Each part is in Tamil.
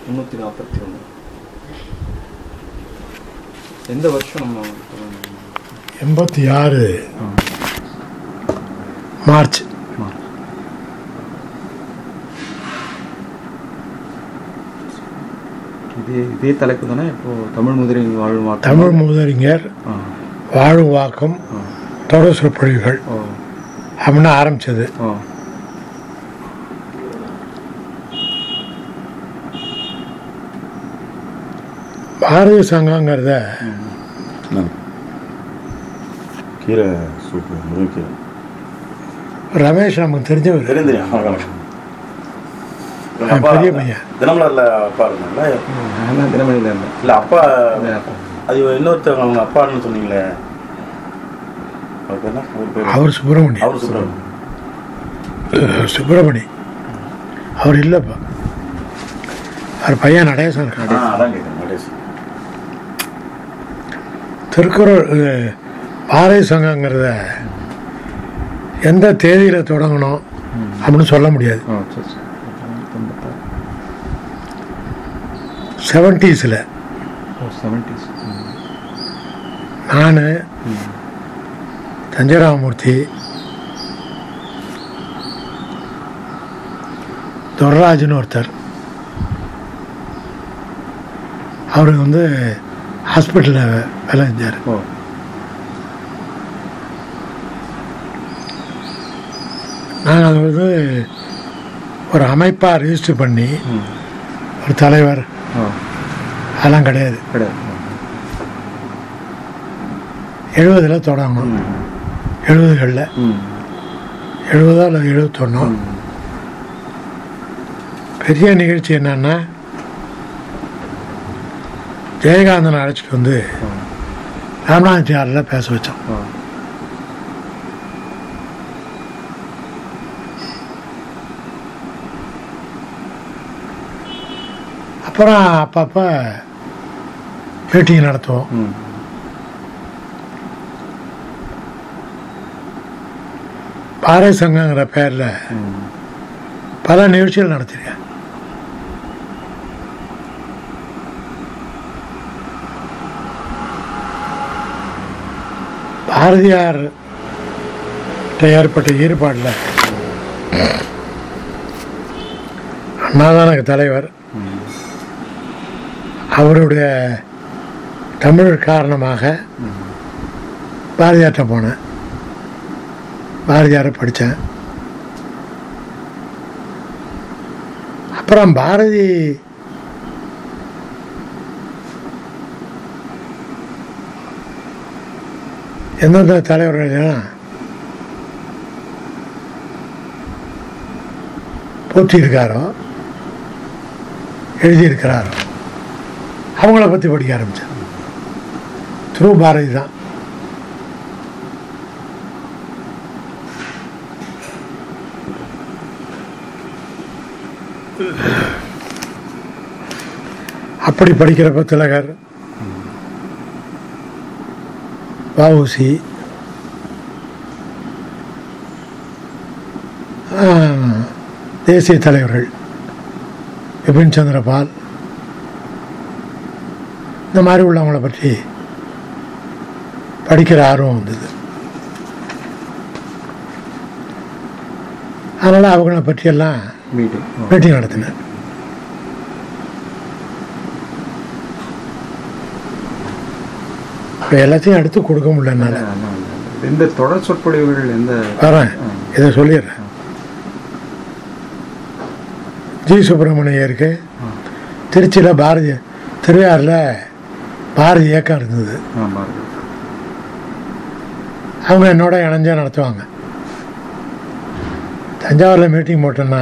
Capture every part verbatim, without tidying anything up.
முந்நூற்றி நாற்பத்தி ஒன்று. எந்த வருஷம் நம்ம? எண்பத்தி ஆறு மார்ச். இதே இதே தலைப்பு தானே இப்போ தமிழ் முதறிஞர் வாழும் வாக்கம். தமிழ் முதறிஞர் வாழும் வாக்கம் தொடர் சொற்பொழிவுகள் அப்படின்னு ஆரம்பிச்சது. பாரதிய சங்கங்கிறத கீரை சூப்பு முருங்கீரை ரமேஷ் நமக்கு தெரிஞ்சவர், பெரிய பையன். தினமலர்ல அப்பா இருந்தாங்களா? தினமணியில் இருந்தேன். இல்லை அப்பா அது இன்னொருத்தவங்க அவங்க அப்பான்னு சொன்னீங்களே, அவர் சுப்பிரமணி. அவர் சுப்பிரமணி சுப்பிரமணி அவர் இல்லைப்பா, அவர் பையன் நடேசன். அதான் கேட்குறேன். நடேசன் திருக்குறள் பாரதிய சங்கங்கிறத எந்த தேதியில் தொடங்கணும் அப்படின்னு சொல்ல முடியாது. செவன்டீஸில் நான் தஞ்சராமூர்த்தி, துர்ராஜ்னு ஒருத்தர், அவர் வந்து ஹாஸ்பிட்டலில் வேலை செஞ்சார். நாங்கள் அது வந்து ஒரு அமைப்பாக ரிஜிஸ்டர் பண்ணி ஒரு தலைவர் அதெல்லாம் கிடையாது. எழுபதில் தொடங்கணும், எழுபதுகளில் எழுபதா இல்லை எழுபத்தொன்னோ. பெரிய நிகழ்ச்சி என்னன்னா, ஜெயகாந்தனை அழைச்சிட்டு வந்து ராமநாதத்தியாரில் பேச வச்சோம். அப்புறம் அப்பப்போ மீட்டிங் நடத்துவோம். பாரதிய சங்கங்கிற பேரில் பல நிகழ்ச்சிகள் நடத்திருக்கேன். பாரதியார் ஏற்பட்ட ஈடுபாடில் அண்ணாதான் எனக்கு தலைவர். அவருடைய தமிழ் காரணமாக பாரதியார்கிட்ட போனேன், பாரதியாரை படித்தேன். அப்புறம் பாரதி எந்தெந்த தலைவர்கள் போற்றியிருக்காரோ எழுதியிருக்கிறாரோ அவங்கள பற்றி படிக்க ஆரம்பித்தேன். த்ரூ பாரதி தான். அப்படி படிக்கிறப்ப திலகர், வஉசி, தேசிய தலைவர்கள் பிபின் சந்திரபால், இந்த மாதிரி உள்ளவங்களை பற்றி படிக்கிற ஆர்வம் வந்தது. அதனால் அவங்கள பற்றியெல்லாம் மீட்டிங் நடத்தினேன். இப்போ எல்லாத்தையும் எடுத்து கொடுக்க முடியலனால எந்த தொடர் சொற்பொழிவுகள் எந்த வரேன், இதை சொல்லிடுறேன். ஜி சுப்பிரமணியருக்கு திருச்சியில் பாரதி திருவையாறில் பாரதி இயக்கம் இருந்தது. அவங்க என்னோட இணைஞ்சா நடத்துவாங்க. தஞ்சாவூரில் மீட்டிங் போட்டோன்னா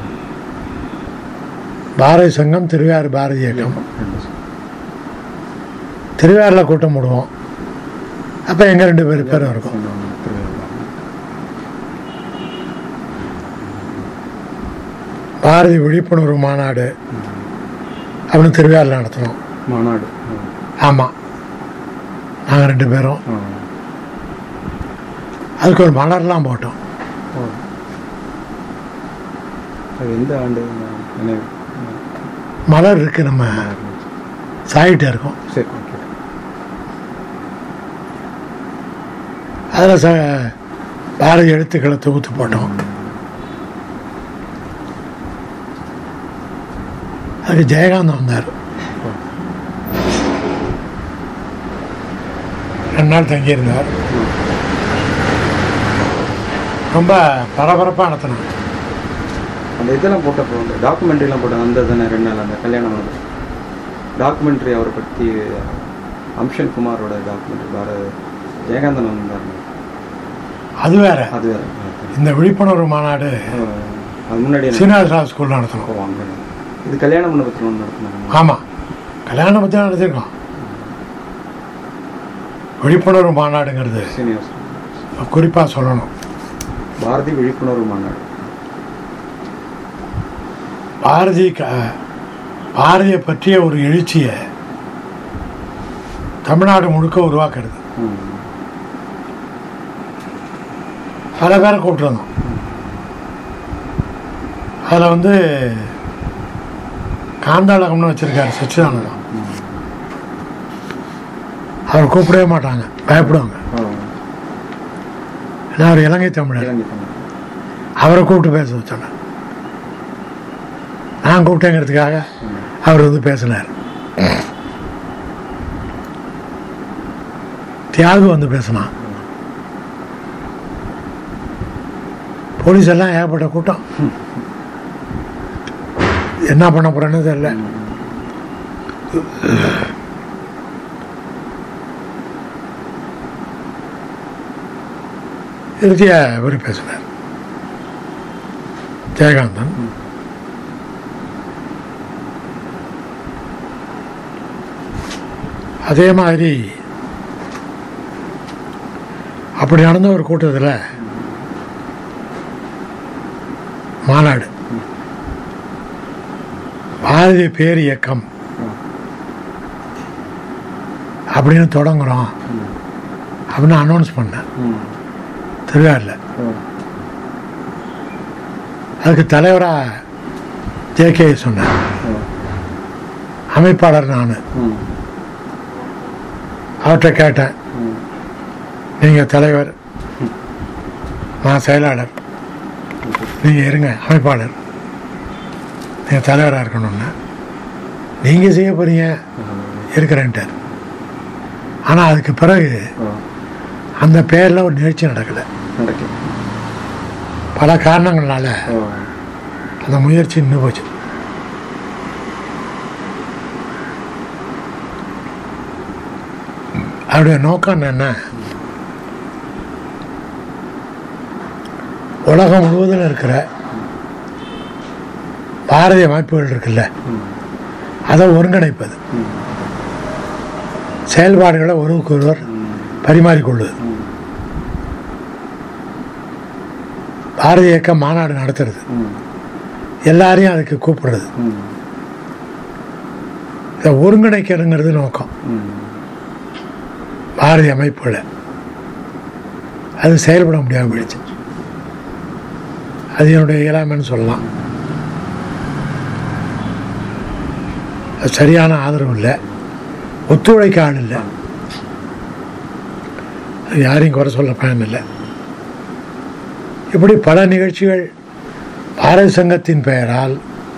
பாரதி சங்கம், திருவையாறு பாரதி இயக்கம், திருவையாறில் கூட்டம் போடுவோம். அப்போ எங்கள் ரெண்டு பேர் பேரும் இருக்கும். பாரதி விழிப்புணர்வு மாநாடு அப்படின்னு திருவையாறில் நடத்தினோம். மாநாடு ஆமாம், நாங்கள் ரெண்டு பேரும் அதுக்கு ஒரு மலர்லாம் போட்டோம். எந்த ஆண்டு? மலர் இருக்கு, நம்ம சாயிட்டே இருக்கோம். சரி, ஓகே. அதில் ச பாரதி எழுத்துக்களை தொகுத்து போட்டோம். அதுக்கு ஜெயகாந்தன் வந்தார். ரெண்டு நாள் தங்கியிருந்தார். ரொம்ப பரபரப்பாக நடத்தினார். அந்த இதெல்லாம் போட்டப்போ அந்த டாக்குமெண்ட்ரிலாம் போட்டாங்க. அந்த தானே ரெண்டு நாள் அந்த கல்யாணம் டாக்குமெண்ட்ரி அவரை பற்றி அம்ஷன் குமாரோட டாக்குமெண்ட்ரி பாரத ஜெயகாந்தன் வந்தார். அது வேற. அது வேற. இந்த விழிப்புணர்வு மாநாடு அது முன்னாடி சீனிவாசா ஸ்கூலில் நடத்தணும். வாங்க, இது கல்யாண மண்டபத்தில் ஒன்று நடத்தினாங்க. ஆமாம், கல்யாணம் பற்றி நடத்திருக்கோம். விழிப்புணர்வு மாநாடுங்கிறது சீனிவாசா குறிப்பாக சொல்லணும். பாரதி விழிப்புணர்வு மாநாடு. பாரதி க பாரதியை பற்றிய ஒரு எழுச்சியை தமிழ்நாடு முழுக்க உருவாக்குறது. பல பேரை கூப்பிட்டுருந்தோம். அதில் வந்து காந்தாளகம்னு வச்சுருக்காரு சச்சிதானந்தம். அவர் கூப்பிடவே மாட்டாங்க, பயப்படுவாங்க. ஏன்னா அவர் இலங்கை தமிழர். அவரை கூப்பிட்டு பேச வச்சோன்னே நான் கூப்பிட்டேங்கிறதுக்காக அவர் வந்து பேசினார். தியாகு வந்து பேசினான். போலீஸ் எல்லாம் ஏகப்பட்ட கூட்டம். என்ன பண்ண போறேன்னு தெரியல. இறுதியா இவர் பேசினார், ஜெயகாந்தன். அதே மாதிரி அப்படி நடந்த ஒரு கூட்டத்தில் மாநாடு பாரதி பேர் இயக்கம் அப்படின்னு தொடங்குறோம் அப்படின்னு அனௌன்ஸ் பண்ணேன் திருவாரூரில். அதுக்கு தலைவராக ஜே கே சொன்னேன், அமைப்பாளர் நான். அவர்கிட்ட கேட்டேன், நீங்கள் தலைவர், நான் செயலாளர், நீங்கள் இருங்க அமைப்பாளர், நீங்கள் தலைவராக இருக்கணும்னா நீங்கள் செய்ய போகிறீங்க இருக்கிறேன்ட்டார். ஆனால் அதுக்கு பிறகு அந்த பேரில் ஒரு நிகழ்ச்சி நடக்கலை. பல காரணங்களால அந்த முயற்சி நின்று போச்சு. அவருடைய நோக்கம் என்ன, உலகம் முழுவதும் இருக்கிற பாரதிய அமைப்புகள் இருக்குல்ல, அதை ஒருங்கிணைப்பது, செயல்பாடுகளை ஒருவருக்கு ஒருவர் பரிமாறிக்கொள்வது, பாரதிய இயக்க மாநாடு நடத்துறது, எல்லாரையும் அதுக்கு கூப்பிடுறது, இதை ஒருங்கிணைக்கிறதுங்கிறது நோக்கம் பாரதிய அமைப்புகளை. அது செயல்பட முடியாமல் போயிடுச்சு. அது என்னுடைய இயலாமைன்னு சொல்லலாம். அது சரியான ஆதரவு இல்லை, ஒத்துழைக்க ஆள் இல்லை. அது யாரையும் குறை சொல்ல பயன் இல்லை. இப்படி பல நிகழ்ச்சிகள் பாரதி சங்கத்தின் பெயரால்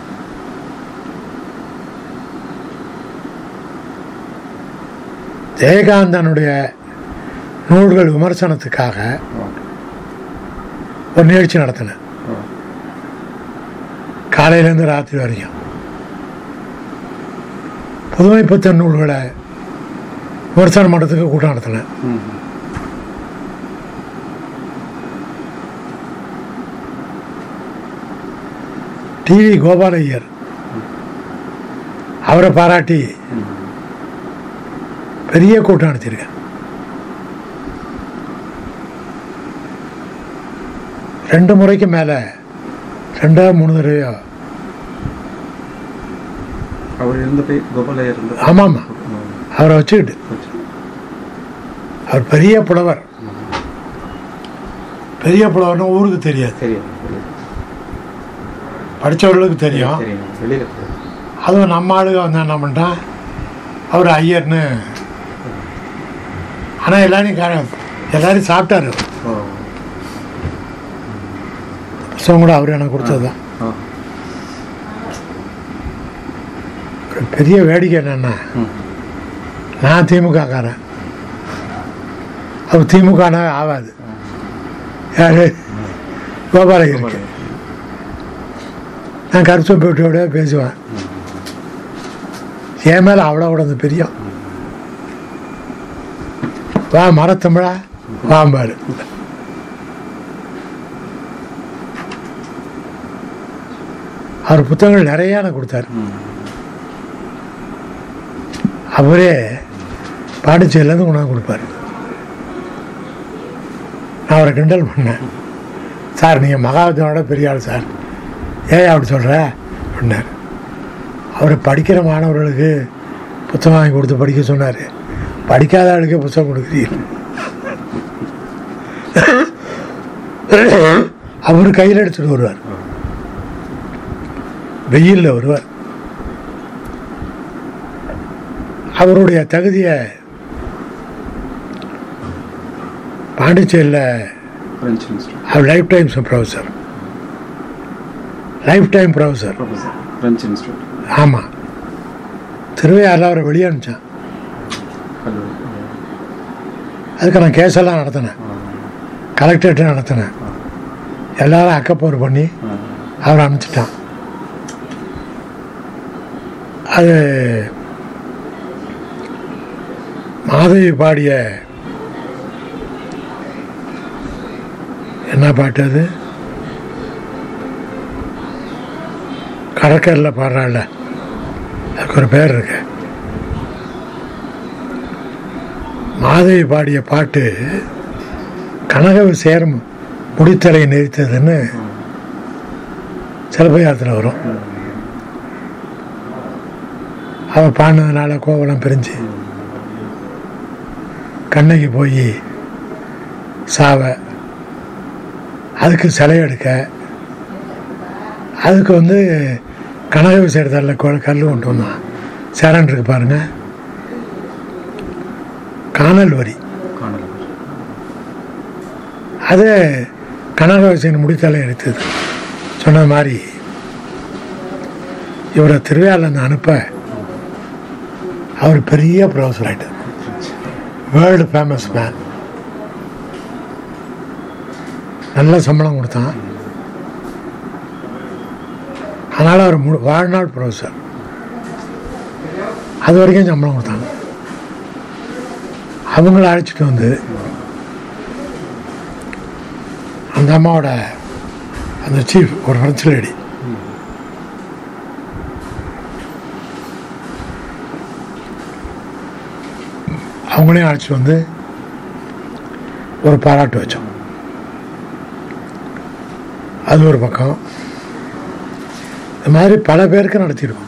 ஜெயகாந்தனுடைய நூல்கள் விமர்சனத்துக்காக ஒரு நிகழ்ச்சி நடத்தினேன். காலையிலேருந்து ராத்திரி வரைக்கும் புதுமை புத்தன் நூல்களை விமர்சனம் பண்ணுறதுக்கு கூட்டம் நடத்தினேன். டிவி கோபாலையர் அவரை பாராட்டி பெரிய கூட்டம் நடத்தியிருக்கேன். ரெண்டு முறைக்கு மேலே, ரெண்டா மூணு தடவையோ. அவர் இருந்த போய் கோபாலையர். ஆமாம்மா, அவரை வச்சுக்கிட்டு. அவர் பெரிய புலவர். பெரிய புலவர்னு ஊருக்கு தெரியாது, தெரியும், படித்தவர்களுக்கு தெரியும். அதுவும் நம்ம ஆளுக வந்து என்ன பண்ணிட்டான், அவர் ஐயர்னு. ஆனால் எல்லாரையும் க எல்லாரையும் சாப்பிட்டாரு. புத்தகம் கூட அவர் எனக்கு கொடுத்தது தான். ஒரு பெரிய வேடிக்கை என்னென்னா, நான் திமுக காரன், அவர் திமுகனா ஆகாது. யாரு? கோபாலகிரிக்கு. நான் கருச்சப்பேட்டோட பேசுவேன். என் மேலே அவ்வளோ கூட அந்த பிரியம். வா மரத்தமிழா வாம்பாரு. அவர் புத்தகங்கள் நிறைய எனக்கு கொடுத்தாரு. அவரே பாண்டிச்சேரியிலேருந்து கொண்டாந்து கொடுப்பார். நான் அவரை கிண்டல் பண்ணேன். சார் நீங்கள் மகாவித்யானோட பெரிய ஆள் சார், ஏன் அப்படி சொல்கிற அப்படின்னார். அவர் படிக்கிற மாணவர்களுக்கு புத்தகம் வாங்கி கொடுத்து படிக்க சொன்னார். படிக்காத ஆளுக்கே புத்தகம் கொடுக்குறீங்க. அவர் கையில் எடுத்துட்டு வருவார், வெயிலில் வருவார். அவருடைய தகுதியை பாண்டிச்சேரியில் அவர் lifetime professor, lifetime professor. ஆமாம், திருவையாறில் அவரை வெளியே அனுப்பிச்சான். அதுக்கு நான் கேஸெல்லாம் நடத்தினேன், கலெக்டரேட்டு நடத்தினேன். எல்லாரும் அக்கப்போர் பண்ணி அவரை அனுப்பிச்சிட்டான். அது மாதவி பாடிய என்ன பாட்டு அது? கடற்கரையில் பாடுறாள், அதுக்கு ஒரு பேர் இருக்கு. மாதவி பாடிய பாட்டு கனகவு சேரும் முடித்தலை நெறித்ததுன்னு சிலப்பதிகாரத்தில் வரும். அவள் பாடினதுனால கோவலம் பிரிஞ்சு கண்ணகி போய் சாவ, அதுக்கு சிலை எடுக்க, அதுக்கு வந்து கனகவி சேர்த்தலில் கல் கொண்டு வந்தான். சேரன் இருக்கு பாருங்க, காணல் வரி. அது கனகவிசையின் முடித்தலை எடுத்தது. சொன்ன மாதிரி இவரை திருவையாறில் அனுப்ப அவர் பெரிய ப்ரொஃபஸர் ஆகிட்டார், வேர்ல்டு ஃபேமஸ் மேன். நல்ல சம்பளம் கொடுத்தான். அதனால் அவர் மு வாழ்நாள் ப்ரொஃபஸர். அது வரைக்கும் சம்பளம் கொடுத்தாங்க. அவங்கள அழைச்சிட்டு வந்து அந்த அம்மாவோட அந்த சீஃப் ஒரு ஃப்ரெஞ்சு லேடி, அவங்களையும் அழைச்சிட்டு வந்து ஒரு பாராட்டு வச்சோம். அது ஒரு பக்கம். இந்த மாதிரி பல பேருக்கு நடத்தியிருக்கோம்.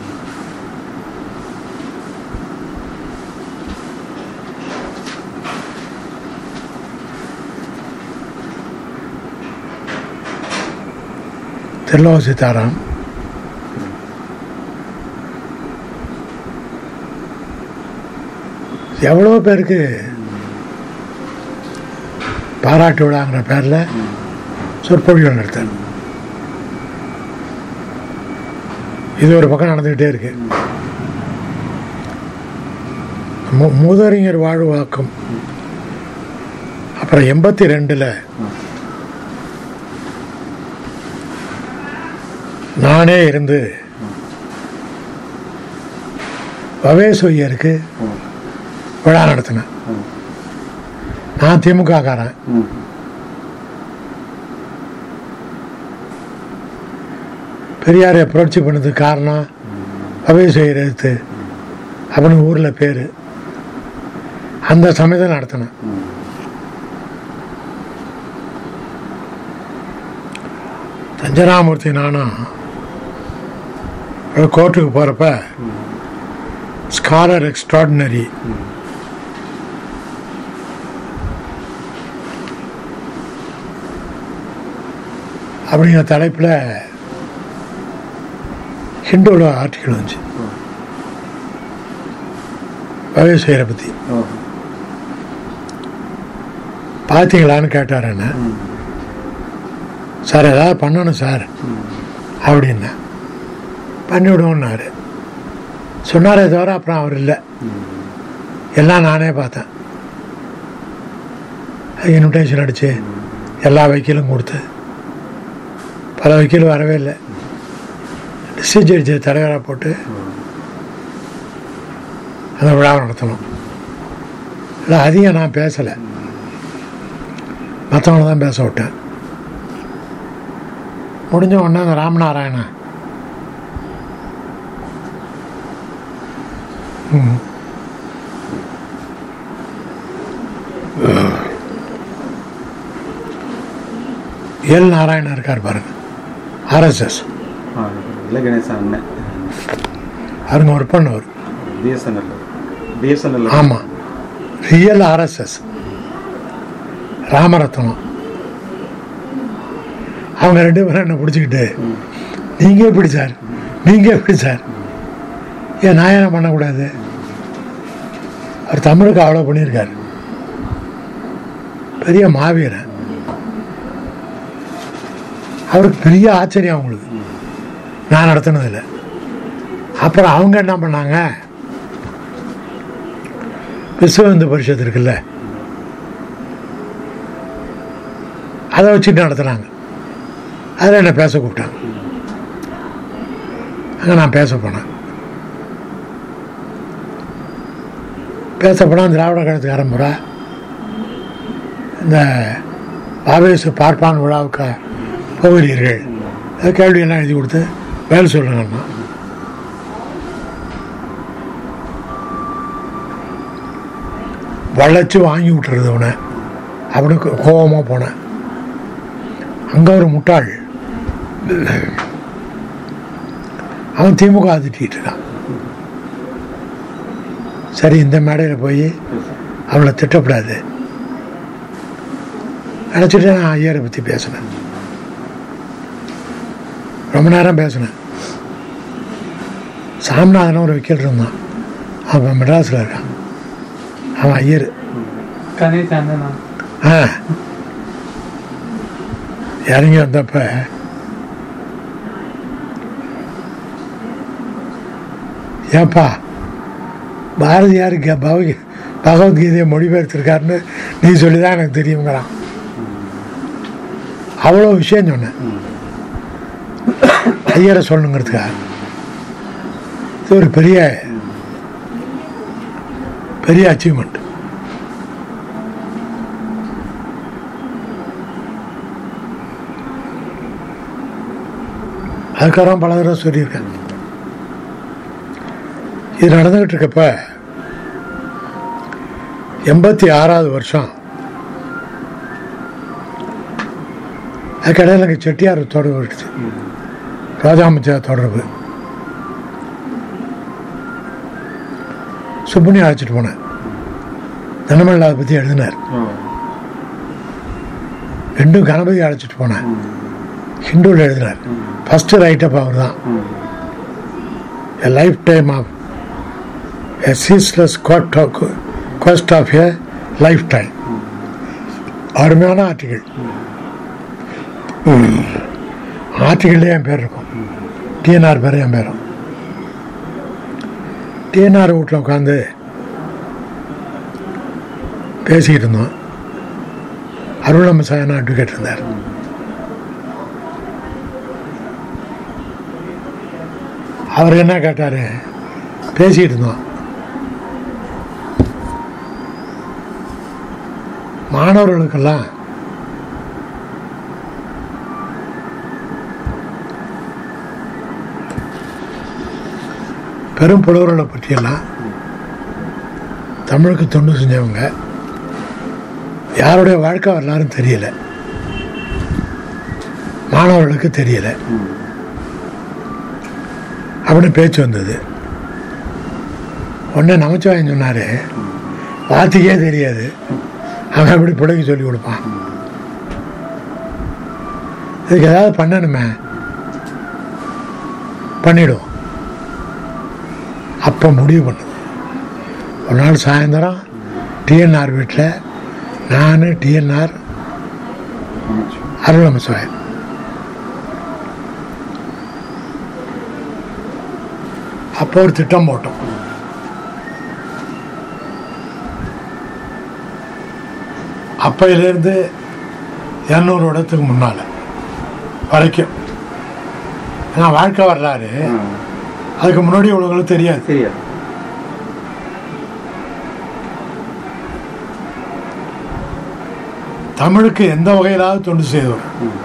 திருலோக சீதாராம், எவ்வளோ பேருக்கு பாராட்டு விழாங்கிற பேரில் சொற்பொழிகள் நடத்தார். இது ஒரு பக்கம் நடந்துக்கிட்டே இருக்கு. மூதறிஞர் வாழ்வாக்கம். அப்புறம் எண்பத்தி ரெண்டில் நானே இருந்து வவேசொய்யருக்கு விழா நடத்தினேன். நான் திமுக காரன். பெரியாரை புரட்சி பண்ணதுக்கு காரணம் வவேசொய்யர் எடுத்து அப்படின்னு ஊரில் பேர். அந்த சமயத்தில் நடத்தினேன். தஞ்சனாமூர்த்தி நானும் கோர்ட்டுக்கு போகிறப்ப ஸ்காலர் எக்ஸ்ட்ராடினரி அப்படிங்கிற தலைப்பில் ஹிந்துவில் ஆர்டிக்கல் வந்துச்சு பவேஸ்வரை பற்றி. பார்த்தீங்களான்னு கேட்டார் என்ன. சார் ஏதாவது பண்ணணும் சார் அப்படின்னா பண்ணிவிடுவோன்னாரு. சொன்னாரே தவிர அப்புறம் அவர் இல்லை. எல்லாம் நானே பார்த்தேன். இன்விடேஷன் அடித்து எல்லா வக்கீலும் கொடுத்து பல வக்கீலும் வரவே இல்லை. டிஸ்ட்ரிக்ட் ஜட்ஜி தலைவராக போட்டு அந்த விழாவை நடத்தணும். இல்லை அதிகம் நான் பேசலை, மற்றவங்களை தான் பேச விட்டேன். முடிஞ்ச உடனே அந்த ராமநாராயணன் ம் எல் நாராயணன் இருக்கார் பாருங்க, ஆர்எஸ்எஸ் அவருங்க ஒர்க் பண்ணவர். ஆமாம், ரியல் ஆர்எஸ்எஸ் ராமரத்னம். அவங்க ரெண்டு பேரும் என்ன பிடிச்சிக்கிட்டு நீங்கள் எப்படி சார் நீங்கள் எப்படி சார் ஏன் நான் என்ன பண்ணக்கூடாது? அவர் தமிழுக்கு அவ்வளோ பண்ணியிருக்கார். பெரிய மாவீரன். அவருக்கு பெரிய ஆச்சரியம் அவங்களுக்கு, நான் நடத்தினதில்லை. அப்புறம் அவங்க என்ன பண்ணாங்க, விஸ்வ இந்து பரிஷத்து இருக்குல்ல, அதை வச்சுட்டு நடத்துனாங்க. அதில் என்னை பேச கூப்பிட்டாங்க. அங்கே நான் பேச போனேன். பேச போனால் திராவிட கழகத்துக்கு ஆரம்புறா இந்த பாபேசு பார்ப்பான் விழாவுக்கு போகிறீர்கள், அது கேள்வியெல்லாம் எழுதி கொடுத்து வேலை சொல்லுங்கண்ணா. வளைச்சு வாங்கி விட்டுறது அவனை. அவனுக்கு கோபமாக போனேன். அங்கே ஒரு முட்டாள் அவன் திமுக ஆதிட்டிகிட்டு இருக்கான். சரி, இந்த மேடையில் போய் அவளை திட்டப்படாது நினச்சிட்டு நான் ஐயரை பற்றி பேசினேன். ரொம்ப நேரம் பேசினேன். சாமிநாதன் ஒரு வக்கீல் இருந்தான், அவன் மெட்ராஸில் இருக்கான். அவன் ஐயர். ஆ இறங்கி வந்தப்ப ஏப்பா பாரதியார் பகவத் பகவத்கீதையை மொழிபெயர்த்திருக்காருன்னு நீ சொல்லி தான் எனக்கு தெரியுங்கிறான். அவ்வளோ விஷயம் சொன்னேன் ஐயரை சொல்லணுங்கிறதுக்காக. இது ஒரு பெரிய பெரிய அச்சீவ்மெண்ட். அதுக்கப்புறம் பல தடவை சொல்லியிருக்கேன். இது நடந்துகிட்டு இருக்கப்ப எண்பத்தி ஆறாவது வருஷம் அதுக்கடையில் எனக்கு செட்டியார் தொடர்பு விடுச்சு, ராஜாமச்சார் தொடர்பு. சுப்புனி அழைச்சிட்டு போனேன். தினமல்ல அதை பற்றி எழுதினார். ரெண்டும் கணபதி அழைச்சிட்டு போனேன். ஹிந்துவில் எழுதினார். ஃபஸ்ட்டு ரைட்டப் அவர் தான். A lifetime of a ceaseless quest of a lifetime. அருமையான ஆர்டிகள். ஆர்டிகள்லேயே என் பேர் இருக்கும். டிஎன்ஆர் பேர் என் பேரும். டிஎன்ஆர் வீட்டில் உட்காந்து பேசிக்கிட்டு இருந்தோம். அருளம் சாயனா அட்வொகேட் இருந்தார். அவர் என்ன கேட்டார், பேசிக்கிட்டு இருந்தோம். மாணவர்களுக்கெல்லாம் பெரும் புலவர்களை பற்றியெல்லாம் தமிழுக்கு தொண்டு செஞ்சவங்க யாருடைய வாழ்க்கை வரலாறும் தெரியல, மாணவர்களுக்கு தெரியல அப்படின்னு பேச்சு வந்தது. உடனே நமச்சிவாயன் சொன்னார், வாத்திக்கே தெரியாது, அவன் எப்படி பிள்ளைக்கு சொல்லி கொடுப்பான், இதுக்கு ஏதாவது பண்ணணுமே, பண்ணிவிடுவோம். அப்போ முடிவு பண்ணுது. ஒரு நாள் சாயந்தரம் டிஎன்ஆர் வீட்டில் நான், டிஎன்ஆர், அருள் நமச்சிவாயன் அப்போ ஒரு திட்டம் போட்டோம். அப்பையிலேருந்து இரநூறு இடத்துக்கு முன்னால் வரைக்கும் ஏன்னா வாழ்க்கை வரலாறு அதுக்கு முன்னாடி இவ்வளோங்களுக்கு தெரியாது தெரியாது. தமிழுக்கு எந்த வகையிலாவது தொண்டு செய்தவர்.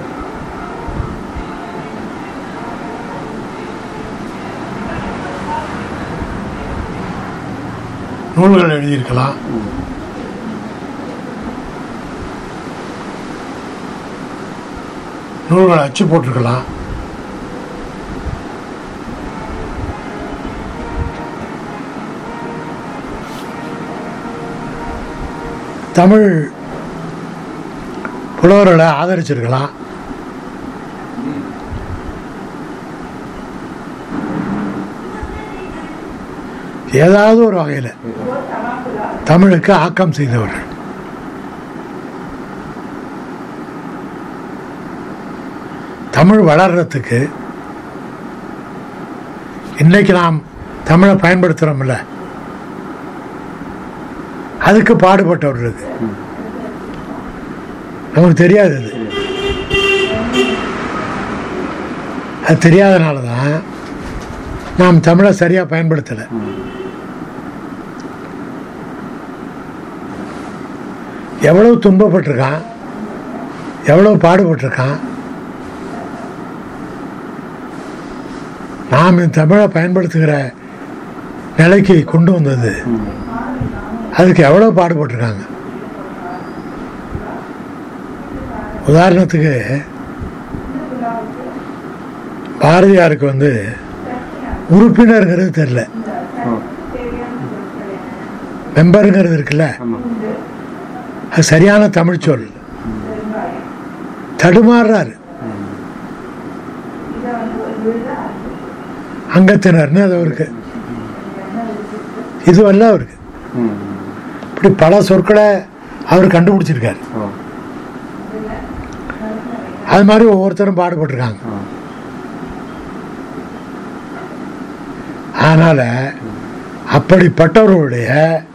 நூல்கள் எழுதியிருக்கலாம், நூல்களை அச்சு போட்டிருக்கலாம், தமிழ் புலவர்களை ஆதரிச்சிருக்கலாம். ஏதாவது ஒரு வகையில் தமிழுக்கு ஆக்கம் செய்தவர்கள். தமிழ் வளர்றதுக்கு இன்னைக்கு நாம் தமிழை பயன்படுத்துகிறோம்ல, அதுக்கு பாடுபட்டவர்களுக்கு நமக்கு தெரியாது. அது அது தெரியாதனால தான் நாம் தமிழை சரியாக பயன்படுத்தலை. எவ்வளவு துன்பப்பட்டிருக்கான், எவ்வளவு பாடுபட்டிருக்கான். நாம் இந்த தமிழை பயன்படுத்துகிற நிலைக்கு கொண்டு வந்தது அதுக்கு எவ்வளோ பாடுபட்டிருக்காங்க. உதாரணத்துக்கு பாரதியாருக்கு வந்து உறுப்பினருங்கிறது தெரியல, மெம்பருங்கிறது இருக்குல்ல, அது சரியான தமிழ் சொல். தடுமாறுறாரு. அங்கத்தினர்னு அது அவருக்கு இதுவல்ல அவருக்கு. இப்படி பல சொற்களை அவர் கண்டுபிடிச்சிருக்காரு. அது மாதிரி ஒவ்வொருத்தரும் பாடுபட்டிருக்காங்க. அதனால அப்படிப்பட்டவர்களுடைய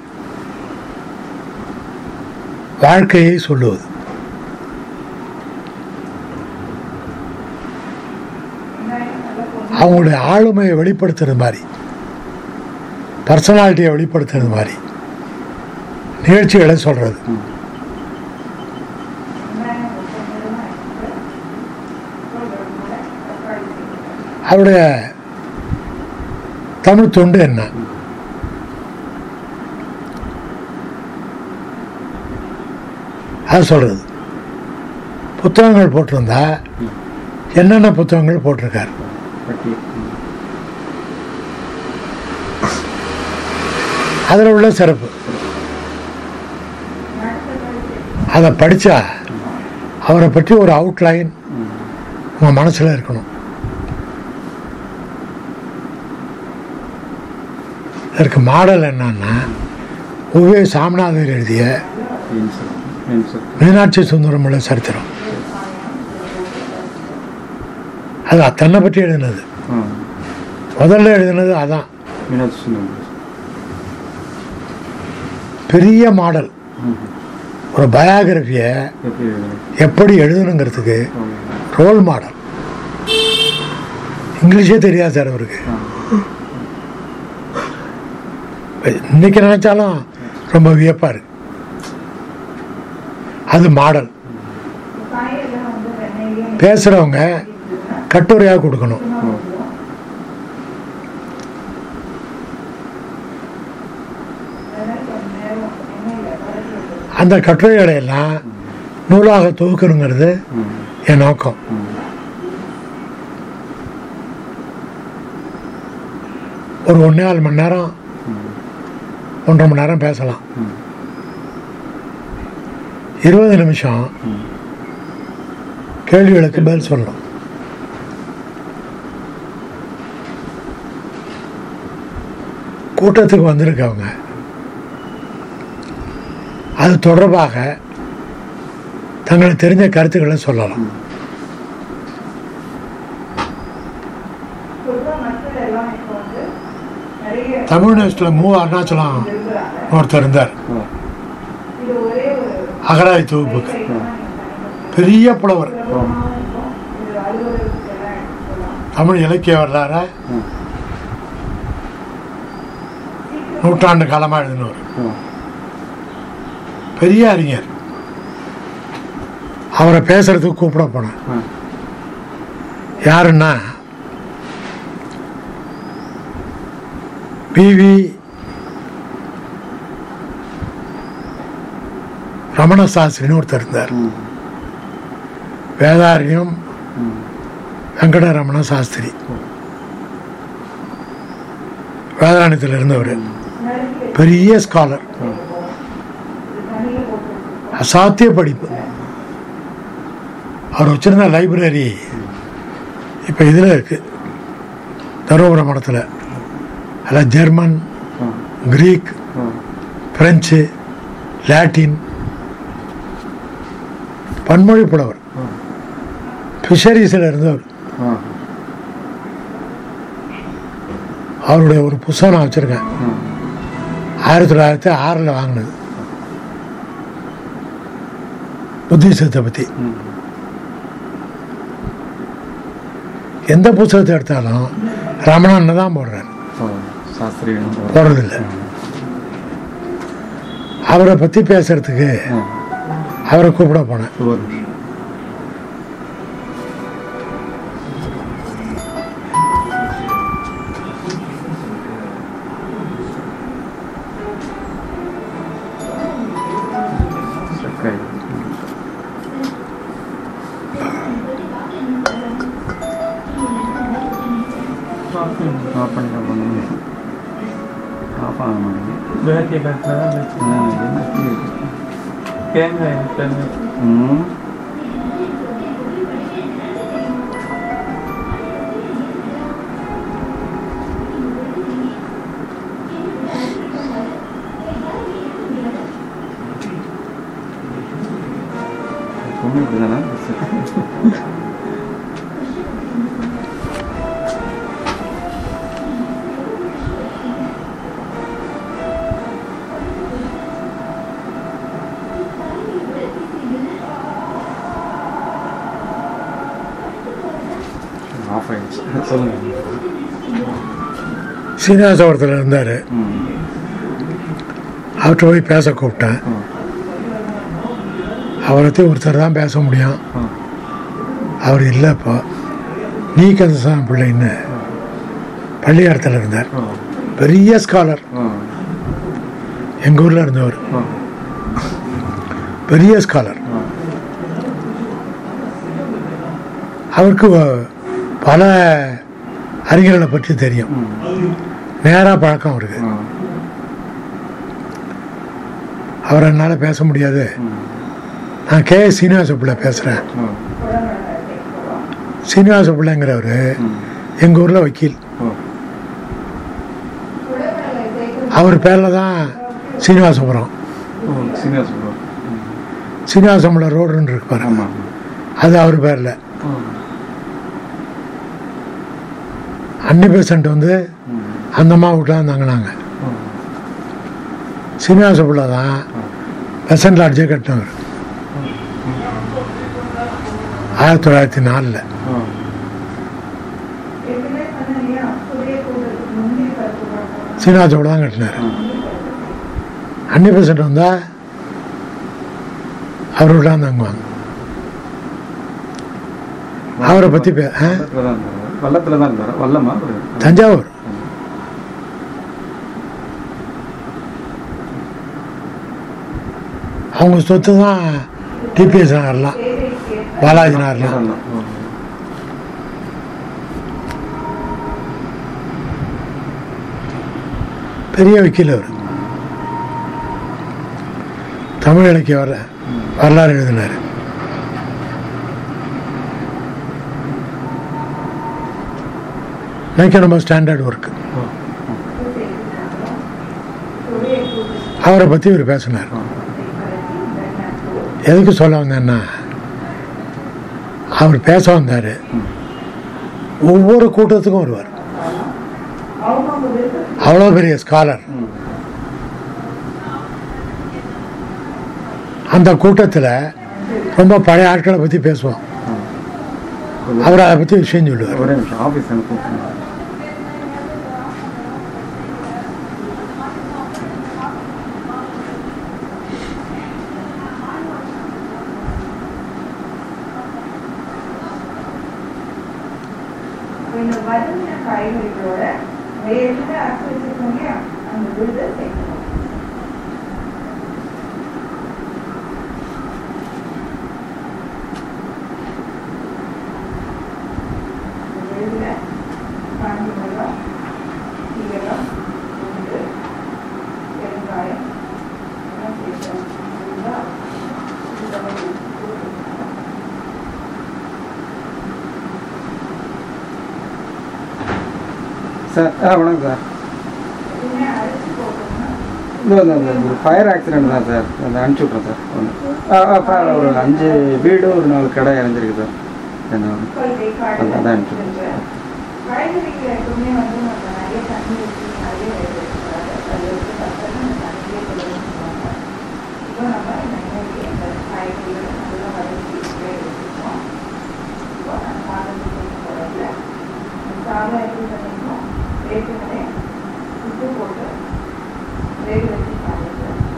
வாழ்க்கையை சொல்லுவது அவங்களுடைய ஆளுமையை வெளிப்படுத்துறது மாதிரி, பர்சனாலிட்டியை வெளிப்படுத்துறது மாதிரி நிகழ்ச்சிகளை சொல்றது. அவருடைய தமிழ் தொண்டு என்ன, அது சொல்றது. புத்தகங்கள் போட்டிருந்தா என்னென்ன புத்தகங்கள் போட்டிருக்காரு, அதில் உள்ள சிறப்பு, அதை படித்தா அவரை பற்றி ஒரு அவுட்லைன் உங்கள் மனசில் இருக்கணும். இதற்கு மாடல் என்னன்னா உவே சாமிநாதன் எழுதிய மீனாட்சி சுந்தரம் உள்ள சரித்திரம். அது தன்னை பற்றி எழுதினது, முதல்ல எழுதினது அதான். பெரிய மாடல். ஒரு பயோகிராஃபியை எப்படி எழுதணுங்கிறதுக்கு ரோல் மாடல். இங்கிலீஷே தெரியாது சார் அவருக்கு. இன்னைக்கு நினைச்சாலும் ரொம்ப வியப்பா இருக்கு. அது மாடல். பேசுறவங்க கட்டுரையா கொடுக்கணும். அந்த கட்டுரைகளை எல்லாம் நூலாக தொகுக்கணுங்கிறது என் நோக்கம். ஒரு ஒன்னே நாலு மணி நேரம் ஒன்றரை மணி நேரம் பேசலாம். இருபது நிமிஷம் கேள்விகளுக்கு பதில் சொல்லணும். கூட்டத்துக்கு வந்திருக்கவங்க அது தொடர்பாக தங்களுக்கு தெரிஞ்ச கருத்துக்களை சொல்லலாம். தமிழ் நேசத்தில் மூ அருணாச்சலம் ஒருத்தர் இருந்தார். அகராதி தொகுப்புக்கு பெரிய புலவர், தமிழ் இலக்கிய வரலாற நூற்றாண்டு காலமாக எழுதினவர், பெரிய அறிஞர். அவரை பேசுறதுக்கு கூப்பிட போனேன். யாருன்னா பிவி ரமண சாஸ்திரின்னு ஒருத்தர் இருந்தார். வேதாரண்யம் வெங்கட ரமண சாஸ்திரி, வேதாரண்யத்தில் இருந்தவர், பெரிய ஸ்காலர், அசாத்திய படிப்பு. அவர் வச்சிருந்த லைப்ரரி இப்போ இதில் இருக்கு, தருமபுரம் மடத்தில். அதில் ஜெர்மன், கிரீக், பிரெஞ்சு, லாட்டின், பன்மொழி புலவர், ஃபிஷரிஸில் இருந்தவர். அவருடைய ஒரு புத்தகம் நான் வச்சுருக்கேன், ஆயிரத்தி தொள்ளாயிரத்தி ஆறில் வாங்கினது, புத்திசத்தை பற்றி. எந்த புத்தகத்தை எடுத்தாலும் ரமணன்னு தான் போடுறாரு, போடுறதில்லை. அவரை பற்றி பேசுறதுக்கு அவரை கூப்பிட போனேன். சீனிவாசபுரத்தில் இருந்தார். அவர்கிட்ட போய் பேச கூப்பிட்டேன். அவரை ஒருத்தர் தான் பேச முடியும், அவர் இல்லை. இப்போ நீ கந்தசாமி பிள்ளைன்னு பள்ளியாரத்தில் இருந்தார், பெரிய ஸ்காலர், எங்கள் ஊரில் இருந்தவர், பெரிய ஸ்காலர். அவருக்கு பல அறிஞர்களை பற்றி தெரியும், நேராக பழக்கம் அவருக்கு. அவர் என்னால் பேச முடியாது, நான் கே சீனிவாச பிள்ளை பேசுகிறேன். சீனிவாச பிள்ளைங்கிறவர் எங்கள் ஊரில் வக்கீல். அவர் பேரில் தான் சீனிவாசபுரம், சீனிவாசபுரம் ரோடுன்னு இருக்கு பாருங்க, அது அவர் பேரில். அன்னி பெசன்ட் வந்து அந்த அம்மா வீட்டில் தான் தங்கினாங்க. சீனிவாச பிள்ளை தான் பெசன்ட் லாட்ஜே கட்டினவர் ஆயிரத்தி தொள்ளாயிரத்தி நாலில். சீனிவாச பிள்ளை தான் கட்டினார். அன்னி பெசன்ட் வந்தால் அவர் வீட்டில் தான் தங்குவாங்க. அவரை பற்றி பே தஞ்சாவூர். அவங்க சொத்து தான் டிபிஎஸ் நகர்லாம், பாலாஜி நகர்லாம். பெரிய வக்கீல் அவர். தமிழ் இலக்கிய வர வரலாறு எழுதினார். எனக்கு ரொம்ப ஸ்டாண்டர்ட் ஒர்க்கு. அவரை பற்றி இவர் பேசினார். எதுக்கு சொல்ல வந்தேன்னா, அவர் பேச வந்தார், ஒவ்வொரு கூட்டத்துக்கும் வருவார். அவ்வளோ பெரிய ஸ்காலர். அந்த கூட்டத்தில் ரொம்ப பழைய ஆட்களை பற்றி பேசுவோம். அவர் அதை பற்றி விஷயம் சொல்லுவார். ஒரே நிமிஷம் ஆஃபீஸ் எனக்கு இந்த வதன காய்கறிகளோட வேறு அரைச்சி வச்சிருக்கோங்க அந்த விழுதை சேர்க்கணும். விழுத காஞ்சி மிளகாய், சீரகம், பூண்டு, பெருங்காயம் எல்லாம் சேர்க்கணும். சார். ஆ வணக்கம் சார். இல்லை இந்த ஃபயர் ஆக்சிடென்ட் தான் சார். அந்த அனுப்பிச்சி விட்றேன் சார். ஒன்று ஆ ஆ ஒரு அஞ்சு வீடு ஒரு நாலு கடை இறஞ்சிருக்கு சார். என்ன அதான் அனுப்பிச்சி விட்றேன். காய்கறிகள் எப்பவுமே வந்து நம்ம நிறைய தண்ணி ஊற்றி நிறைய வேக வைக்கக்கூடாது. அது வந்து பார்த்தோன்னா நம்ம தண்ணியே சொல்லுவாங்க. இப்போ நம்ம எண்ணெய் அந்த காய்கறிகள் நல்லா வதக்கி வேக வச்சுருக்கோம். இப்போ நம்ம சாதம் போடல. சாதம் எப்படி பண்ணிக்கணும், ஏற்கனவே உப்பு போட்டு வேக வச்சு சாதத்தை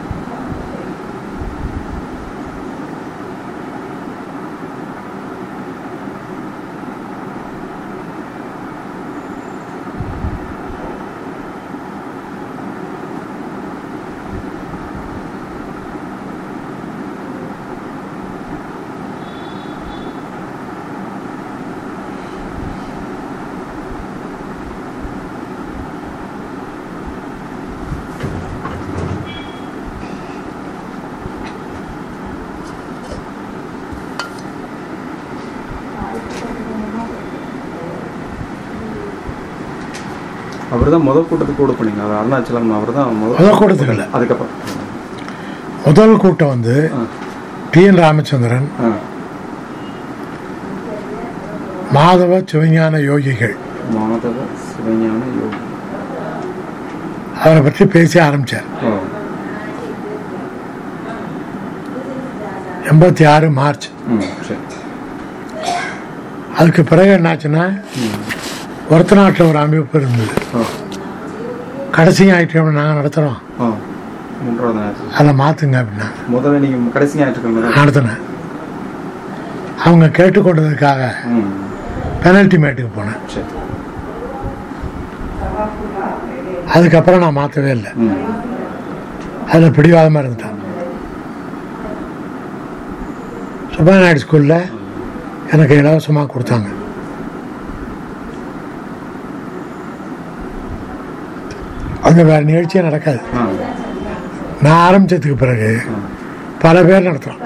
அவர் தான் முதல் கூட்டத்துக்கு கூட பண்ணீங்க. அவர் அருணாச்சலம் அவர் தான் முதல் கூட்டத்துக்கு இல்லை. அதுக்கப்புறம் முதல் கூட்டம் வந்து டி என் ராமச்சந்திரன், மாதவ சிவஞான யோகிகள், மாதவ சிவஞான யோகி அவரை பற்றி பேசி ஆரம்பித்தார். எண்பத்தி ஆறு மார்ச். அதுக்கு பிறகு என்னாச்சுன்னா, ஒருத்த நாட்டில் ஒரு அமைப்பு இருந்தது. கடைசி ஞாயிற்றுக்கிழமை நாங்கள் நடத்துகிறோம், அதை மாற்றுங்க அப்படின்னா முதல்ல நீங்கள் கடைசி ஞாயிற்றுக்கிழமை நடத்தினேன். அவங்க கேட்டுக்கொண்டதுக்காக பெனல்டி மேட்டுக்கு போனேன். அதுக்கப்புறம் நான் மாற்றவே இல்லை. அதில் பிடிவாதமாக இருந்துட்டேன். சுப்பா நாயுடு ஸ்கூலில் எனக்கு இலவசமாக கொடுத்தாங்க. அங்கே வேறு நிகழ்ச்சியே நடக்காது. நான் ஆரம்பித்ததுக்கு பிறகு பல பேர் நடத்துகிறோம்.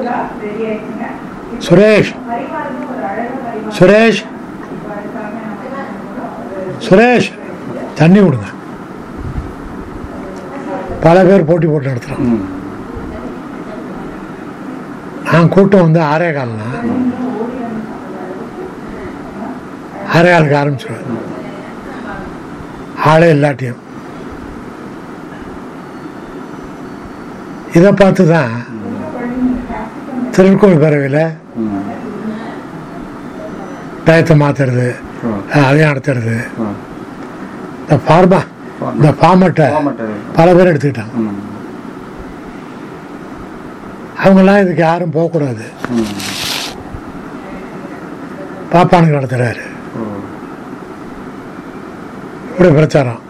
சுரேஷ் சுரேஷ் சுரேஷ் தண்ணி கொடுங்க. பல பேர் போட்டி போட்டு நடத்துகிறோம். நான் கூட்டம் வந்து ஆறே கால்னா ஆறே காலுக்கு ஆரம்பிச்சிடுவேன். ஆளே இல்லாட்டியும் இதை பார்த்து தான் திருக்கோள் பேரவையில் டயத்தை மாற்றுறது, அதையும் நடத்துறது. இந்த ஃபார்மா இந்த ஃபார்மட்டை பல பேர் எடுத்துக்கிட்டாங்க. அவங்கெல்லாம் இதுக்கு யாரும் போகக்கூடாது. பாப்பானுக்கு நடத்துகிறாரு இப்படி பிரச்சாரம்.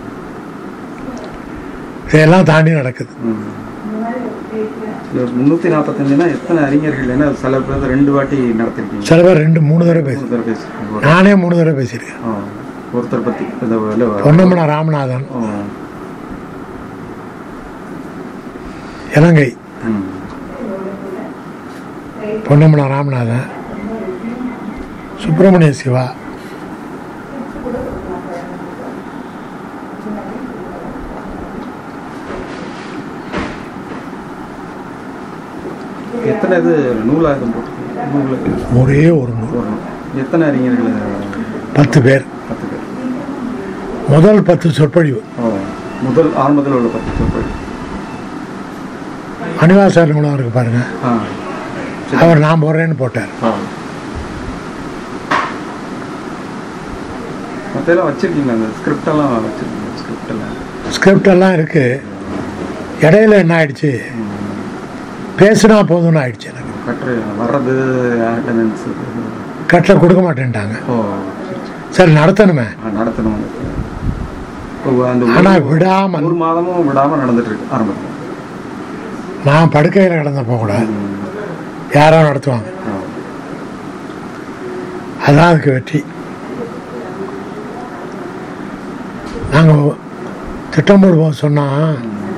இதெல்லாம் தாண்டி நடக்குது. முன்னூத்தி நாற்பத்தஞ்சுனா எத்தனை அறிஞர்கள்? ஏன்னா சில பேர் ரெண்டு வாட்டி நடத்திருக்கீங்க. சில பேர் ரெண்டு மூணு தடவை பேசி, நானே மூணு தடவை பேசியிருக்கேன். ஒருத்தர் பத்தி பொன்னமன ராமநாதன், இலங்கை பொன்னமன ராமநாதன், சுப்பிரமணிய சிவா, எத்தனை இது நூலாக எதுவும் போட்டு நூல் ஒரே ஒரு நூல். ஒரு நூல் எத்தனை அறிஞர்கள்? பத்து பேர். பத்து பேர். முதல் பத்து சொற்பொழிவு. ஓ முதல் ஆரம்பத்தில் உள்ள பத்து சொற்பொழிவு. அனிவாசார் நூலாக இருக்கு பாருங்க, ஆ அவர் நான் போடுறேன்னு போட்டார். ஆ மற்றெல்லாம் வச்சுருக்கீங்களா? அந்த ஸ்கிரிப்டெல்லாம் வச்சுருக்கீங்க? ஸ்கிரிப்டெல்லாம் ஸ்கிரிப்ட் எல்லாம் இருக்கு. இடையில என்ன ஆயிடுச்சு, பேசுனா போதும்னு ஆயிடுச்சு. எனக்கு கட்டுரை வர்றது அட்டண்டன்ஸ் கட்டளை கொடுக்க மாட்டேன்ட்டாங்க. ஓ சரி நடத்தணுமே, நடத்தணும். அந்த ஆனால் விடாமல் ஒரு மாதமும் விடாமல் நடந்துட்டு இருக்கு ஆரம்பத்தில். நான் படுக்கையில் கிடந்தப்போ கூட யாரோ நடத்துவாங்க. அதான் அதுக்கு வெற்றி. நாங்கள் திட்டம் போடுவோம் சொன்னால்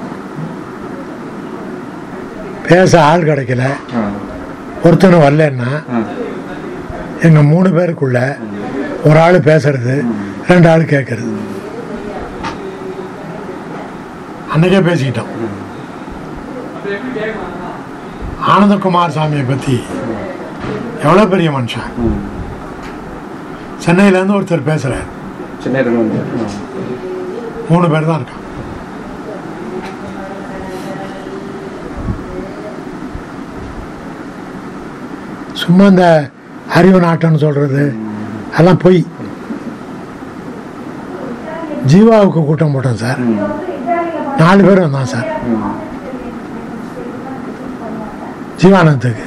பேச ஆள் கிடைக்கல, ஒருத்தனும் வரலன்னா எங்கள் மூணு பேருக்குள்ள ஒரு ஆள் பேசுறது, ரெண்டு ஆள் கேட்கறது. அன்னைக்கே பேசிக்கிட்டோம். ஆனந்தகுமார் சாமியை பற்றி எவ்வளோ பெரிய மனுஷன். சென்னையிலேருந்து ஒருத்தர் பேசுகிறார், மூணு பேர் தான் இருக்கான். சும்மா இந்த அறிவு நாட்டம்னு சொல்கிறது அதெல்லாம் பொய். ஜீவாவுக்கு கூட்டம் போட்டோம் சார், நாலு பேர் வந்தான் சார் ஜீவானந்தத்துக்கு.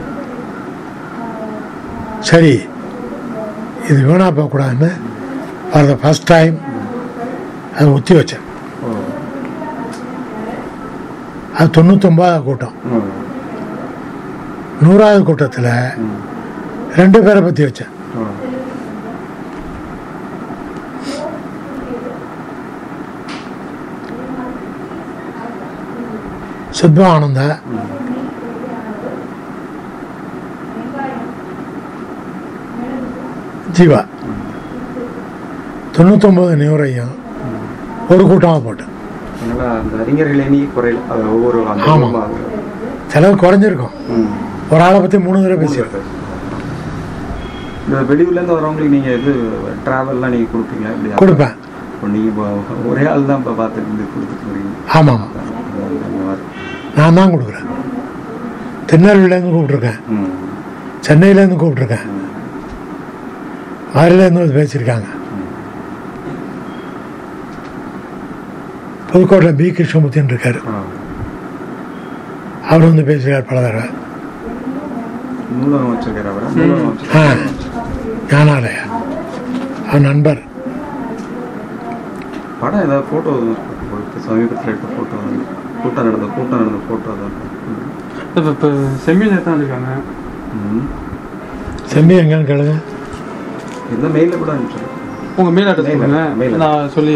சரி இது வீணா போகக்கூடாதுன்னு ஃபார் த ஃபர்ஸ்ட் டைம் அதை ஒத்தி வச்சேன். அது தொண்ணூத்தொம்பதாவது கூட்டம். நூறாவது கூட்டத்தில் ரெண்டு பேரை பற்றி வச்சேன். சித்வா ஆனந்தா, ஜீவா, தொண்ணூத்தொம்பது நியூரையும் ஒரு கூட்டமாக போட்டேன். ஆமாம், செலவு குறைஞ்சிருக்கும். ஒரு ஆளை பற்றி மூணு தடவை பேசியிருக்கேன். இந்த வெளியூர்லேருந்து வரவங்களுக்கு நீங்கள் இது ட்ராவல்லாம் நீங்கள் கொடுப்பீங்களா? இப்படி கொடுப்பேன். நீங்கள் ஒரே ஆள் தான் இப்போ பார்த்துட்டு கொடுத்துட்டு வரீங்க? ஆமாம், நான் தான் கொடுக்குறேன். திருநெல்வேலியிலேருந்து கூப்பிட்ருக்கேன், சென்னையிலேருந்து கூப்பிட்ருக்கேன், மதுரையிலேருந்து வந்து பேசியிருக்காங்க. புதுக்கோட்டையில் பி கிருஷ்ணமூர்த்தின்னு இருக்காரு, அவர் வந்து பேசியிருக்கார் பல தடவை. ஆ ஞானாலயா அவர் நண்பர். படம் ஏதாவது ஃபோட்டோ சமீபத்தில் எடுத்த ஃபோட்டோ, கூட்டம் நடந்த கூட்டம் நடந்த ஃபோட்டோ தான் இப்போ இப்போ செம்மியில் தான் இருக்காங்க. செம்மி எங்கன்னு கேளுங்க. இந்த மெயிலில் கூட அனுப்பிச்சு உங்கள் மெயில் அட்ரஸ் நான் சொல்லி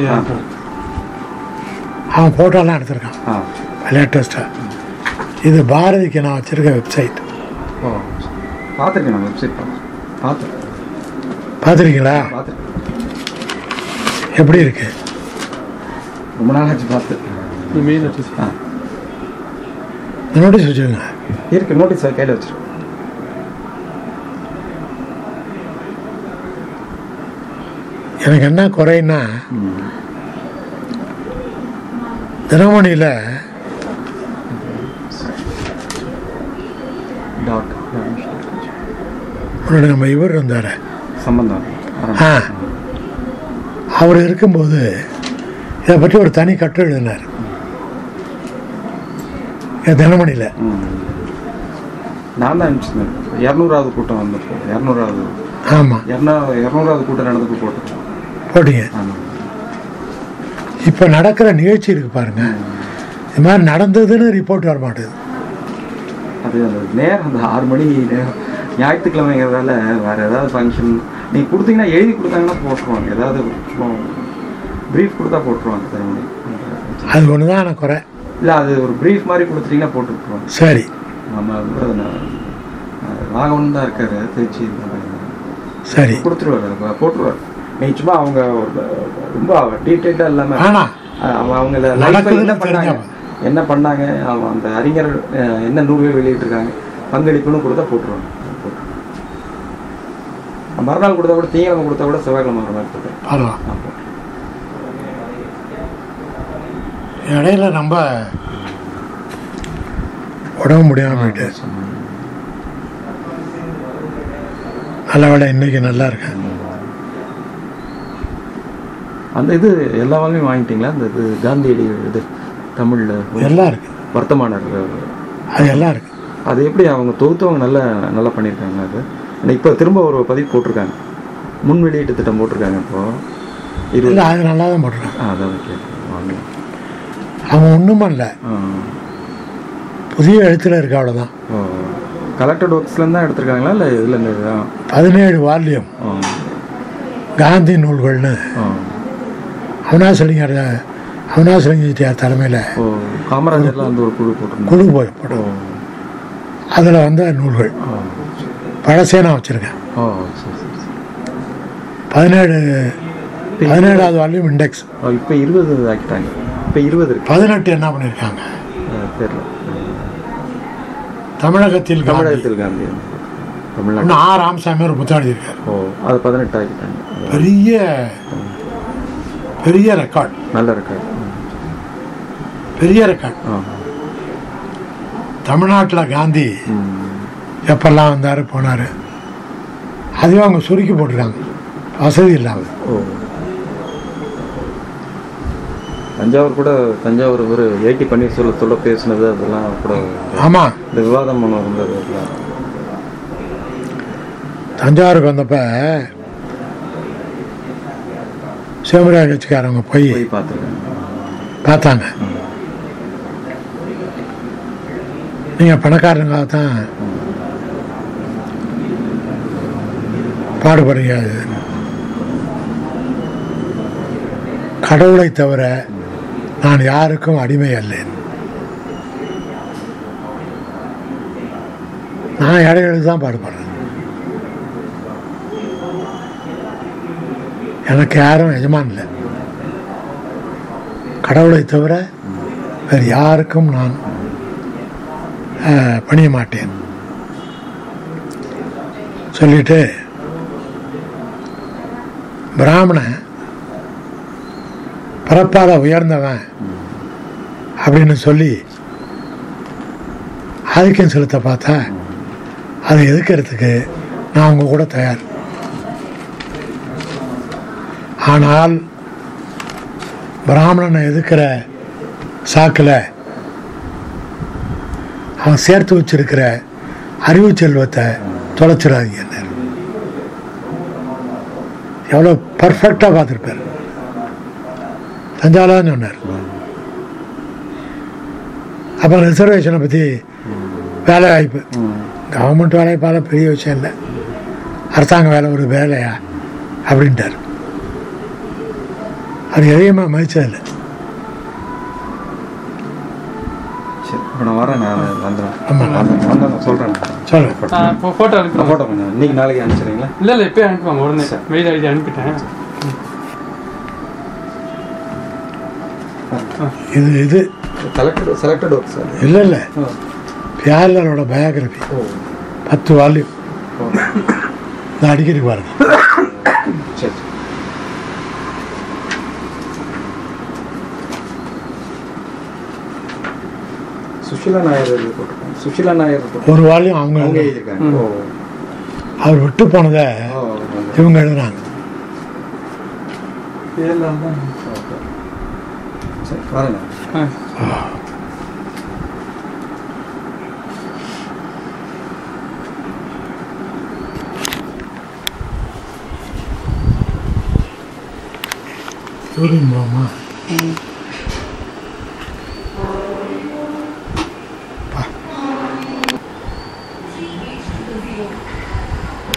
அவன் ஃபோட்டோலாம் எடுத்திருக்கான் லேட்டஸ்ட்டாக. இது பாரதிக்கு நான் வச்சுருக்க வெப்சைட். ஓ பார்த்துருக்கேன், நான் வெப்சைட் பார்த்து பார்த்துருக்கீங்களா? பார்த்துருக்கேன். எப்படி இருக்கு? ரொம்ப நாள் ஆச்சு பார்த்து. மெயில் அட்ரஸ் ஆ நோட்டீஸ் வச்சுருங்க. இருக்கு, நோட்டீஸ் கையில் வச்சுருக்கேன். எனக்கு என்ன குறைன்னா, தினமணியில் முன்னாடி நம்ம இவர் இருந்தார் சம்பந்தம், ஆ அவர் இருக்கும்போது இதை பற்றி ஒரு தனி கட்டு எழுதினார் தினமணியில். நான் தான் அனுப்பிச்சிருந்தேன். இரநூறாவது கூட்டம் வந்தப்போ, இரநூறாவது ஆமாம் இரநூறு இரநூறாவது கூட்டம் நடந்தப்போ போட்டோம் போட்டீங்க. இப்போ நடக்கிற நிகழ்ச்சி இருக்கு பாருங்க, இது மாதிரி நடந்ததுன்னு ரிப்போர்ட் வர மாட்டேது. அது அந்த நேரம் அந்த ஆறு மணி நேரம் ஞாயிற்றுக்கிழமைங்கிறதால வேறு ஏதாவது ஃபங்க்ஷன் நீங்கள் கொடுத்தீங்கன்னா எழுதி கொடுத்தாங்கன்னா போட்டுருவாங்க. ஏதாவது ப்ரீஃப் கொடுத்தா போட்டுருவாங்க. தருமணி அது ஒன்று தான் எனக்கு குறை. இல்லை, அது ஒரு ப்ரீஃப் மாதிரி கொடுத்துட்டீங்கன்னா போட்டு விட்டுருவாங்க. சரி, நம்ம ராகவன் தான் இருக்காரு திருச்சி, சரி கொடுத்துருவாரு, போட்டுருவார். நீ சும்மா அவங்க ரொம்ப டீட்டெயில்டாக இல்லாமல் அவங்க லைஃப்பில் என்ன பண்ணாங்க, என்ன பண்ணாங்க, அவன் அந்த அறிஞர் என்ன நூல்கள் வெளியிட்டிருக்காங்க, பங்களிப்புன்னு கொடுத்தா போட்டுருவாங்க. மறுநாள் கொடுத்தா கூட திங்கக்கிழமை கொடுத்தா கூட செவ்வாய்க்கிழமை வர மாதிரி போட்டேன். வரலாம். இடையில ரொம்ப உடம்பு முடியாமல் போயிட்டு நல்ல வேலை இன்னைக்கு நல்லா இருக்கேன். அந்த இது எல்லா வாழையும் வாங்கிட்டீங்களா? அந்த இது காந்தியடி இது தமிழில் எல்லாம் இருக்கு, வர்த்தமானர் அது எல்லாம் இருக்கு. அது எப்படி அவங்க தொகுத்தவங்க நல்லா நல்லா பண்ணியிருக்காங்க. அது இப்போ திரும்ப ஒரு பதிவு போட்டிருக்காங்க, முன் வெளியீட்டு திட்டம் போட்டிருக்காங்க. இப்போ இல்லை, அது நல்லா தான் போட்டிருக்காங்க. ஆ அதான் ஓகே வாங்க. அவங்க ஒன்றும் இல்லை, புதிய எழுத்துல இருக்கு, அவ்வளோதான். ஓ கலெக்டட் ஒர்க்ஸ்லேருந்து தான் எடுத்திருக்காங்களா இல்லை இதுலேருந்து? பதினேழு வால்யூம் காந்தி நூல்கள்னு அவினாசிலிங்கர் அவினாசிலிங்கர் தலைமையில் காமராஜர்லாம் அந்த ஒரு குழு போட்டு குழு போய் போட்டோம். அதில் வந்த நூல்கள் பழசே நான் வச்சுருக்கேன். ஓ சரி சரி சரி. பதினேழு பதினேழாவது வால்யூம் இண்டெக்ஸ். இப்போ இருபது ஆக்கிட்டாங்க. இப்போ இருபது இருக்கு. பதினெட்டு என்ன பண்ணியிருக்காங்க தெரியல. தமிழகத்தில் தமிழகத்தில் காந்தி தமிழ்நாடு இன்னும் ஆ ராமசாமி ஒரு புத்தகம் எழுதியிருக்காரு. ஓ அது பதினெட்டு ஆக்கிட்டாங்க. பெரிய பெரிய ரெக்கார்ட், நல்ல ரெக்கார்ட், பெரிய ரெக்கார்ட். தமிழ்நாட்டில் காந்தி எப்பெல்லாம் வந்தார் போனார் அதுவும் அவங்க சுருக்கி போட்டிருக்காங்க, வசதி இல்லாமல். ஓ தஞ்சாவூர் கூட தஞ்சாவூர் ஒரு ஏடி பன்னீர்செல்வத்தோட பேசினது அதெல்லாம் கூட ஆமாம் இந்த விவாதம் ஒன்று இருந்தது. அதெல்லாம் தஞ்சாவூருக்கு வந்தப்ப சிவமராஜ் கட்சிக்காரவங்க போய் போய் பார்த்துருக்காங்க, பார்த்தாங்க. நீங்கள் பணக்காரனுக்காக தான் பாடுபடுறீங்க, கடவுளை தவிர நான் யாருக்கும் அடிமை அல்லேன், நான் ஏழைகளுக்கு தான் பாடுபடுறேன், எனக்கு யாரும் எஜமான் இல்லை, கடவுளை தவிர வேறு யாருக்கும் நான் பணிய மாட்டேன் சொல்லிட்டு பிராமணன் பிறப்பால உயர்ந்தவன் அப்படின்னு சொல்லி ஆதிக்கம் செலுத்த பார்த்தா அதை எதிர்க்கிறதுக்கு நான் அவங்க கூட தயார். ஆனால் பிராமணனை எதிர்க்கிற சாக்கில் அவன் சேர்த்து வச்சிருக்கிற அறிவு செல்வத்தை தொலைச்சிடாதீங்க. எவ்வளோ பர்ஃபெக்டாக பார்த்துருப்பார். தஞ்சாவூர்னு சொன்னார். அப்புறம் ரிசர்வேஷனை பற்றி வேலை வாய்ப்பு, கவர்மெண்ட் வேலையை பார்த்த பெரிய விஷயம் இல்லை, அரசாங்க வேலை ஒரு வேலையா அப்படின்ட்டார். அது எதையுமே மதிச்சதில்லை. நான் வரேன், நான் வந்துடுறேன். ஆமாம் வந்தேன் சொல்கிறேன். சொல்லு இப்போ ஃபோட்டோ அனுப்பி ஃபோட்டோ கொஞ்சம் இன்னைக்கு நாளைக்கு அனுப்பிச்சிடுறீங்களா? இல்லை இல்லை இப்போயே அனுப்புவாங்க உடனே. மெயில் ஐடி அனுப்பிட்டேன். இது இது செலக்டட் செலக்டட் ஒர்க் சார். இல்லை இல்லை பியாரிலரோட பயோகிராஃபி பத்து வால்யூம் நான் அடிக்கடி பாருங்க. சரி சுஷிலா நாயர் போட்டிருக்காங்க. சுஷிலா நாயர் ஒரு வால்யூம் அவங்க அவங்க எழுதியிருக்காங்க. அவர் விட்டு போனதை இவங்க எழுதுறாங்க. சரி வரேன். சூரியன் மாமா